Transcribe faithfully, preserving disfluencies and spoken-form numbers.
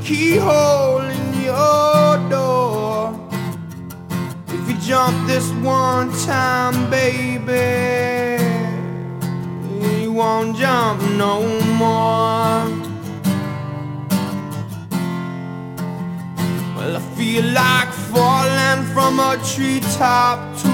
keyhole in your door. If you jump this one time, baby, you won't jump no more. Well, I feel like falling from a treetop to